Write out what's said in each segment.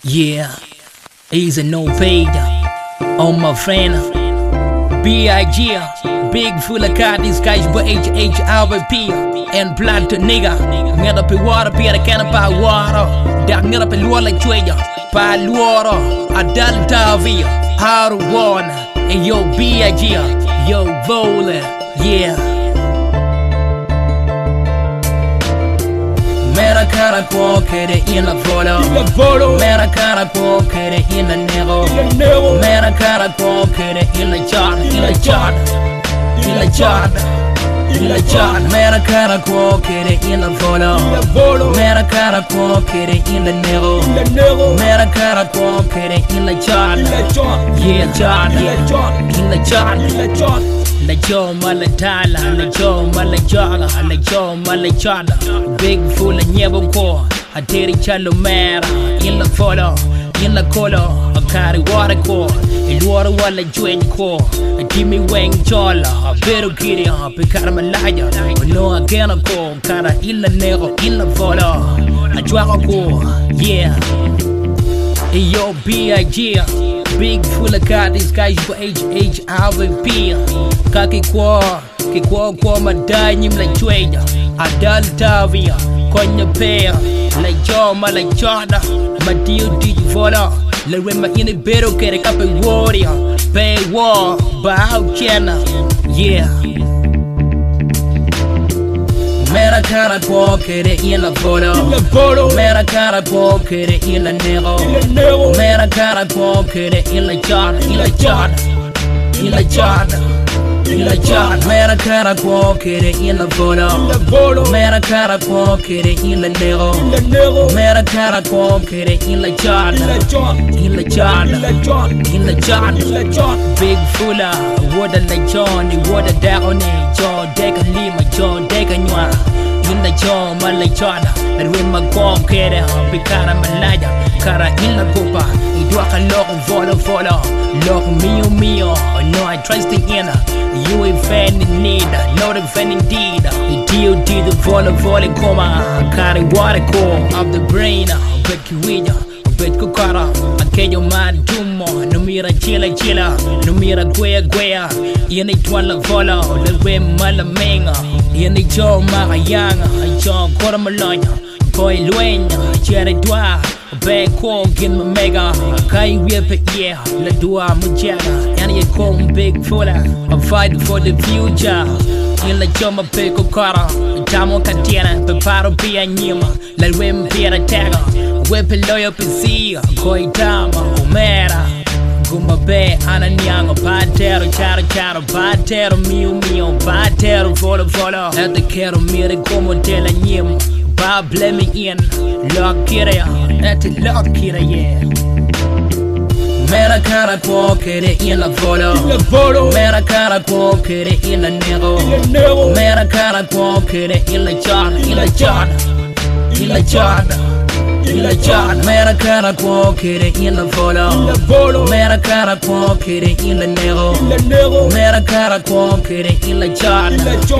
Yeah, he's a no paid on my friend B.I.G. Big full of car, these guys but H.H.R.P. and blood to nigga. Get up in water, be a can of water. Dark get up in water like Twayer. Pa water, a delta via. How to warn, and yo B.I.G. Yo Vola, yeah. Mera cara pokere in la volo. Mera cara pokere in la nero. Mera cara pokere in la chart. Mera cara pokere in la volo. Mera cara pokere in la nero. Mera cara pokere in la chart. In la chart. La Joe Malatala, la Joe Malajaga, la Joe Malachada. Big full of Nyaboko, a Terry Chalomera, in the photo, in the color, a carry water core, a water walla join core, a Jimmy Wang Chola, a better kitty, a Picaramalaya, no again a core, cara in the nero, in the photo, a Draco, yeah. Yo B.I.G. Big full of car, these guys for H.H.R.P. Kaki kwa madai nyim like Twayer. Adal Tavia, Konya Pair, like Joma, like Chada, Madio Divola, Le Rema in the Beto, get a cup of warrior, Bay War, Bao Chena, yeah. Mera cara pokere in la volo. Mera cara pokere in la nero. Mera cara pokere in la chart. Mera cara pokere in la volo. Mera cara pokere in la nero. Mera cara pokere in la chart. Big fulla, water like Johnny, water down John Deca Lima, John Deca Nwa. In the John Malachada, and when my gong get a Picara Malaya, Cara in la Copa, Iduaka Lock Lock mio, no, I trust the inner. You ain't fan in need, not a fan indeed. The DOD, the volley coma, carry water core of the brain, Becky Willa. Bet kukara, aquello madumo. No mira chila, no mira guea. Yeni twala vola, le we malamenga. Yeni jo marayanga, jo koramalanya. Boy luenya, chere dwa. Bag call, get my mega. Kai whip it, yeah. La dua mujaga. And you call big fuller. I'm fighting for the future. In la joma peko kara. Tamo katiana, preparo pia nyima. La wem pia tagger. Wepe loyo pisia, koi dama, omera. Gumba be, ananyanga, patero, chara, patero, mio, patero, vola. At the kettle, mire como te la nyim. Ba blame in, lock kira, at the lock kira, yeah. Mera cara pokere in la volo. Mera cara pokere in la nero. Mera cara pokere in la chart. Mera cara pokere in la volo. Mera cara pokere in la nero. Mera cara pokere in la chart.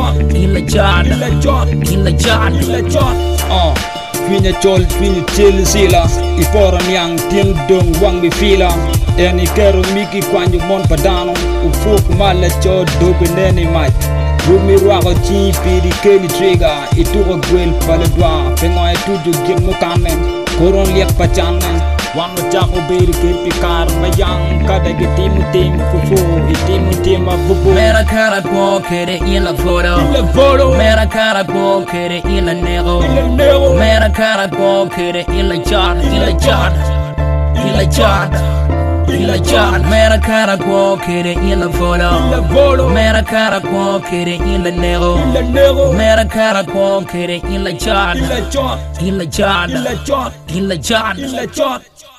Fine chol, fine chill sila. Iporan yang ting dong wang mi fila. Eni kero miki kwanyu mon padano. Ufuk mala cho dobe nene mai. Rumi ruago chi pidi keli trigger. Ituro gwel paladwa. Pengoy tuju gil mukamen. Koron liak pachanen. Wang chako beri kipikar. Mayang kada gitimu tim fufu. Itimu tim abubu. Mera cara pokere in la volo. Mera cara pokere in la nero. Mera cara pokere in la chart. Mera cara pokere in la volo. Mera cara pokere in la nero. Mera cara pokere in la chart.